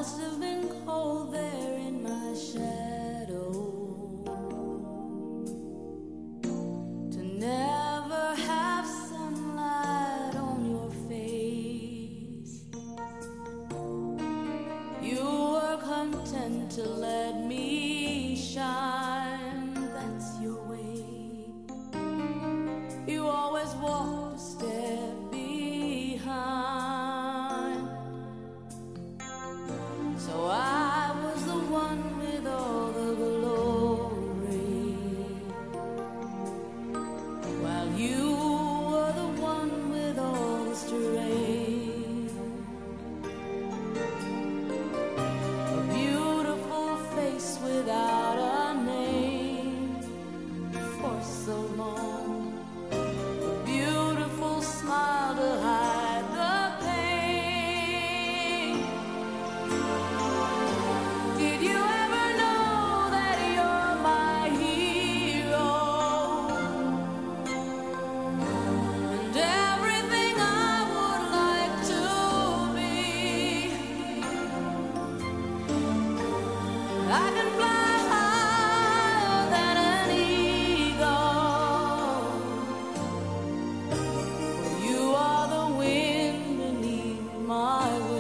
must have been cold there in my shadow to never have sunlight on your face. You were content to let me shine, that's your way. You always walked a step behind. So I was the one with all the glory, while you were the one with all the strength. A beautiful face without a name for so long, a beautiful smile to hide the pain. Did you ever know that you're my hero? And everything I would like to be. I can fly higher than an eagle. You are the wind beneath my wings.